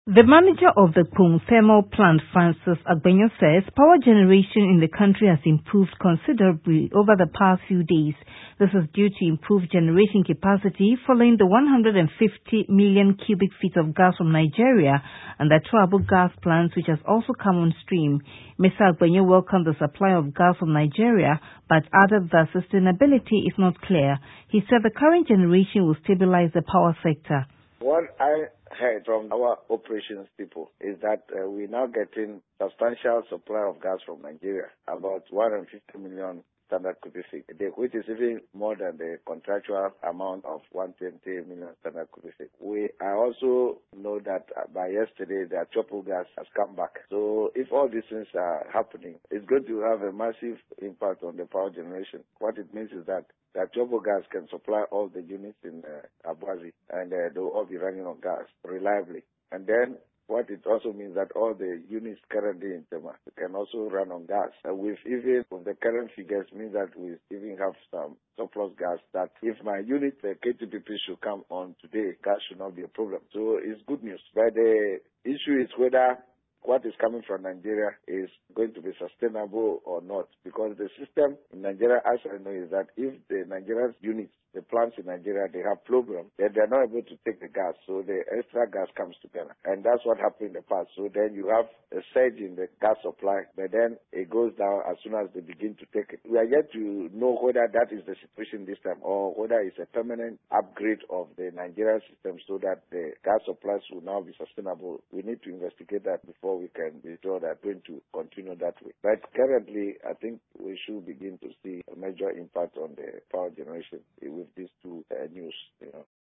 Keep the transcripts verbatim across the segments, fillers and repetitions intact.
The manager of the Pung Thermal Plant, Francis Agbenyo, says power generation in the country has improved considerably over the past few days. This is due to improved generation capacity following the one hundred fifty million cubic feet of gas from Nigeria and the Tuabu gas plant, which has also come on stream. Mister Agbenyo welcomed the supply of gas from Nigeria, but added that sustainability is not clear. He said the current generation will stabilize the power sector. What I heard from our operations people is that uh, we're now getting substantial supply of gas from Nigeria, about one hundred fifty million standard cubic feet a day, which is even more than the contractual amount of one hundred twenty million standard cubic feet. We I also know that uh, by yesterday the Chopo gas has come back. So if all these things are happening, it's going to have a massive impact on the power generation. What it means is that that Chopo gas can supply all the units in uh, Abuazi, and uh, they'll all be running on gas reliably. And then what it also means that all the units currently in Tema can also run on gas. And with even with the current figures means that we even have some surplus gas that if my unit, the K T P P should come on today, gas should not be a problem. So it's good news. But the issue is whether what is coming from Nigeria is going to be sustainable or not, because the system in Nigeria, as I know, is that if the Nigerian units, the plants in Nigeria, they have problems, then they're not able to take the gas, so the extra gas comes together. And that's what happened in the past. So then you have a surge in the gas supply, but then it goes down as soon as they begin to take it. We are yet to know whether that is the situation this time or whether it's a permanent upgrade of the Nigerian system so that the gas supplies will now be sustainable. We need to investigate that before we can be sure that we're going to continue that way. But currently, I think we should begin to see a major impact on the power generation with these two uh, news. You know.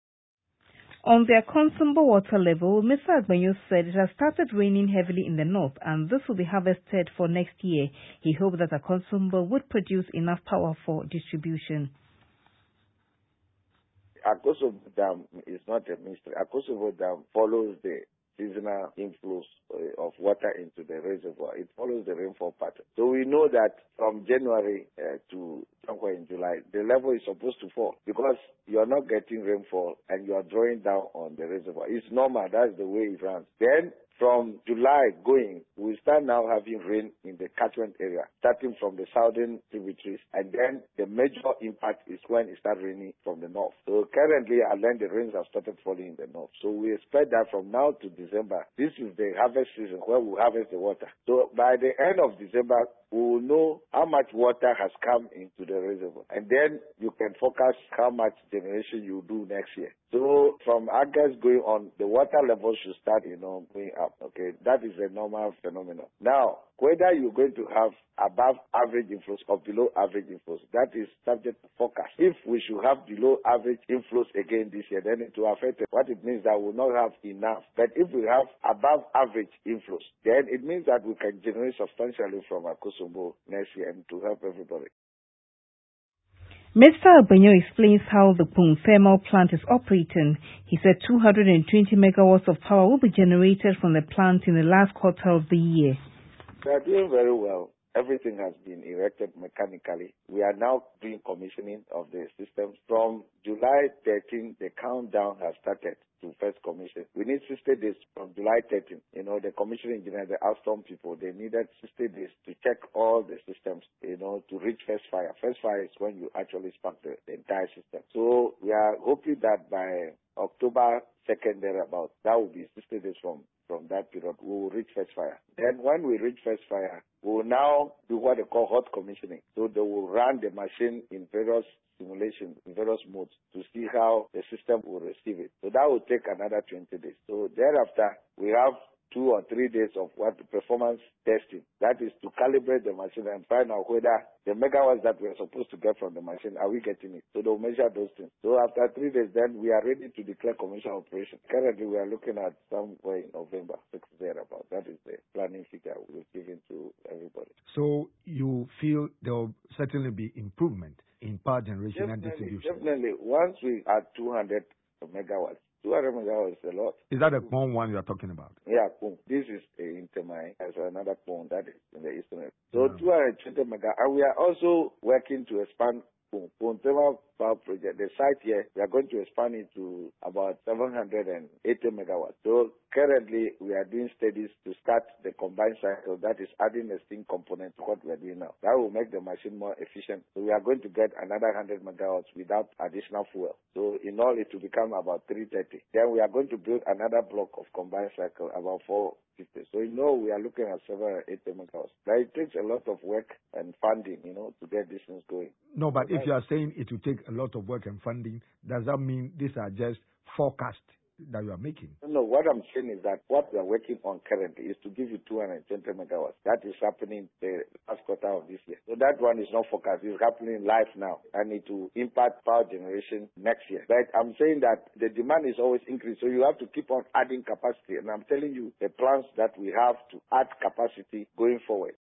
On the Akosombo water level, Mister Agbenyo said it has started raining heavily in the north and this will be harvested for next year. He hoped that Akosombo would produce enough power for distribution. Akosombo Dam is not a mystery. Akosombo Dam follows the seasonal inflows of water into the reservoir. It follows the rainfall pattern. So we know that from January uh, to somewhere in July, the level is supposed to fall because you are not getting rainfall and you are drawing down on the reservoir. It's normal. That's the way it runs. Then from July going, we start now having rain in the catchment area, starting from the southern tributaries, and then the major impact is when it starts raining from the north. So currently, then the rains have started falling in the north. So we expect that from now to December, this is the harvest season where we harvest the water. So by the end of December, we will know how much water has come into the reservoir. And then you can forecast how much generation you do next year. So from August going on, the water level should start, you know, going up. Okay, that is a normal phenomenon. Now, whether you're going to have above average inflows or below average inflows, that is subject to forecast. If we should have below average inflows again this year, then it will affect it. What it means that we will not have enough. But if we have above average inflows, then it means that we can generate substantially from Akosombo next year and to help everybody. Mister Agbenyo explains how the Pung Thermal Plant is operating. He said two hundred twenty megawatts of power will be generated from the plant in the last quarter of the year. They are doing very well. Everything has been erected mechanically. We are now doing commissioning of the systems. From July thirteenth, the countdown has started to first commission. We need sixty days from July thirteenth. You know, the commissioning engineers, the Alstom people, they needed sixty days to check all the systems, you know, to reach first fire. First fire is when you actually spark the, the entire system. So we are hoping that by October second, thereabout, that will be sixty days from from that period, we will reach first fire. Then when we reach first fire, we will now do what they call hot commissioning. So they will run the machine in various simulations, in various modes to see how the system will receive it. So that will take another twenty days. So thereafter, we have two or three days of what performance testing. That is to calibrate the machine and find out whether the megawatts that we are supposed to get from the machine, are we getting it? So they'll measure those things. So after three days, then we are ready to declare commercial operation. Currently, we are looking at somewhere in November, six thereabout. That is the planning figure we're giving to everybody. So you feel there will certainly be improvement in power generation definitely, and distribution? Definitely. Once we are two hundred megawatts, two hundred megawatts is a lot. Is that the Pong one you are talking about? Yeah, Pong. This is in Temai as another Pong that is in the eastern. So Mm. two hundred twenty megawatts. And we are also working to expand Pung Thermal Power Project, the site here, we are going to expand it to about seven hundred eighty megawatts. So currently, we are doing studies to start the combined cycle, that is adding a steam component to what we are doing now. That will make the machine more efficient. So we are going to get another one hundred megawatts without additional fuel. So in all, it will become about three thirty. Then we are going to build another block of combined cycle, about four fifty. So you know, we are looking at seven hundred eighty megawatts. But it takes a lot of work and funding, you know, to get these things going. No, but so if you are saying it will take a lot of work and funding, does that mean these are just forecasts that you are making? No, what I'm saying is that what we are working on currently is to give you two hundred twenty megawatts. That is happening the last quarter of this year. So that one is not forecast. It's happening live now, and it will impact power generation next year. But I'm saying that the demand is always increasing, so you have to keep on adding capacity. And I'm telling you the plans that we have to add capacity going forward.